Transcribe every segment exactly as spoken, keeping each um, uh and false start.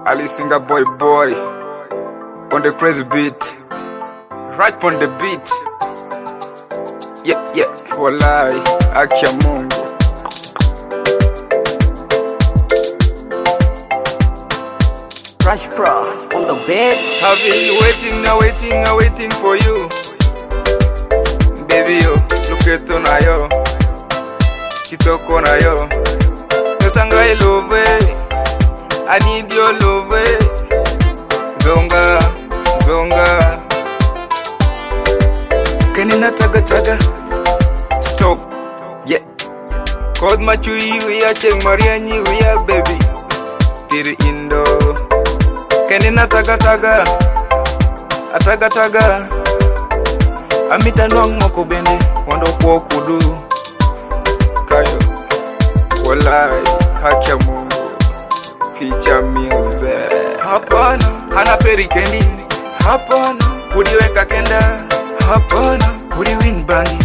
Ali Singer boy boy on the crazy beat, right on the beat. Yeah, yeah, walai, haki ya Mungu. Crash Pro on the bed. I've been waiting, now waiting, now waiting for you. Baby yo, look at on ayo, kitoko na yo. Nesanga I love it, I need your love it. Zonga, zonga. Kanina taga taga. Stop, yeah. Code machui we are cheng mariani we are baby. Tiri indo. Kanina taga taga. Ataga taga. Amita nwang moko bende wando kwa kudu. Kayo walai haki ya Mungu. Feature music. Hapana, hana peri kendi. Hapana, udiweka kenda. Hapana, udi win bangi.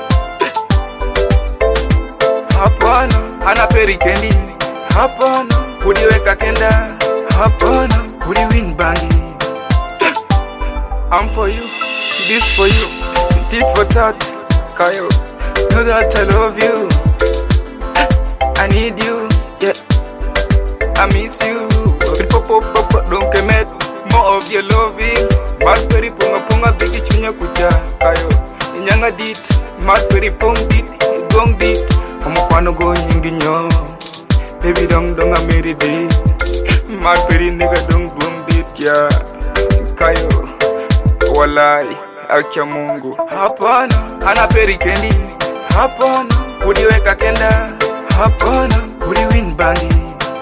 Hapana, hana peri kendi. Hapana, udiweka kenda. Hapana, udi win bangi. I'm for you, this for you, tit for tat. Kayo, know that I love you. I need you, yeah. I miss you. Pop pop pop pop, don't commit more of your loving. Marperi punga punga bigi chunya kucha. Kayo, inyanga dit. Marperi pong dit, gong dit. Omokwano go nyinginyo. Baby dong dong a meri dit. Marperi nigga dong dong dit ya. Kayo, walai haki ya Mungu. Hapana, hana peri kendi. Hapana, udiweka kenda. Hapana, udi win bangi.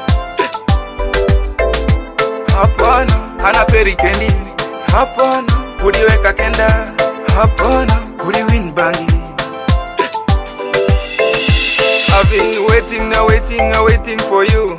Hapana, hana peri kendi. Hapana, udiweka kenda. Hapana, udi win bangi. I've been waiting, now waiting, now waiting for you.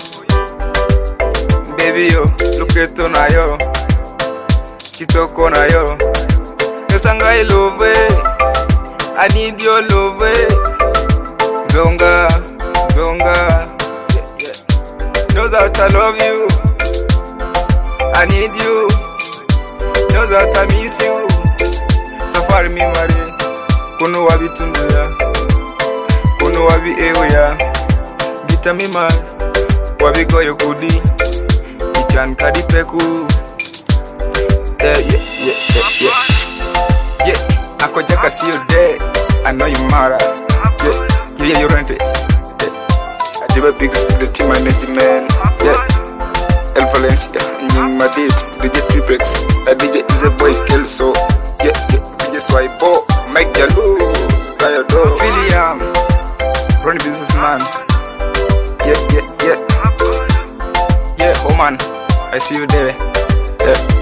Baby yo, look at on ayo, kitoko na yo. Nesanga I love it, I need your love it. Zonga, zonga, yeah, yeah. Know that I love you, I need you. Know that I miss you. Safari mi mari, kuno wabi tunduya, kuno wabi eoya. Gita mi mari, wabi goyo kudi, ichan kadi peku. Yeah, yeah, yeah, yeah, yeah. Yeah, ako jaka see you there, I know you matter. Yeah, yeah, yeah, you rent it. Yeah, I did a big the team management. Yeah. El Valencia, Nying Madid, D J Triprex, a D J is a boy kill so yeah, yeah, D J Swipo, Mike Jalou, Kayado, Philiam, Ronnie Businessman, yeah, yeah, yeah, yeah, oh man, I see you there, yeah.